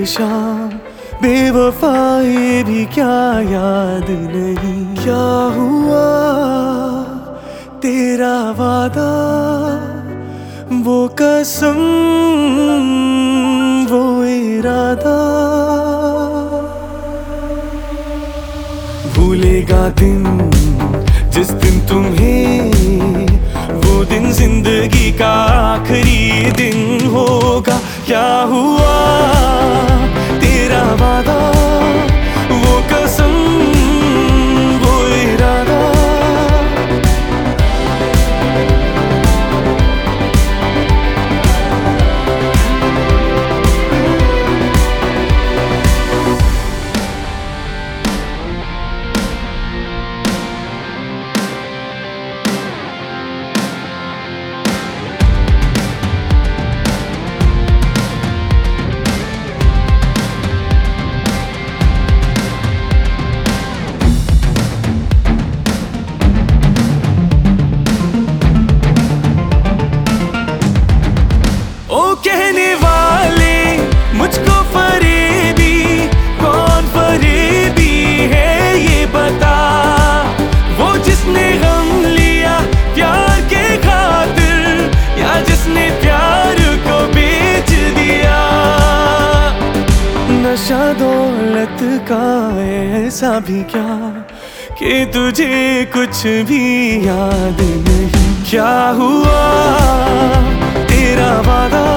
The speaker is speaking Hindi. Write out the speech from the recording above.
शाम बेवफाई भी क्या याद नहीं। क्या हुआ तेरा वादा, वो कसम, वो इरादा। भूलेगा दिन जिस दिन तुम्हें, वो दिन जिंदगी का आखिरी दिन होगा। क्या हुआ तेरा वादा, वो कसम, वो इरादा। कहने वाले मुझको फरेबी, कौन फरेबी है ये बता। वो जिसने गम लिया प्यार के खातिर, या जिसने प्यार को बेच दिया। नशा दौलत का ऐसा भी क्या कि तुझे कुछ भी याद नहीं। क्या हुआ तेरा वादा,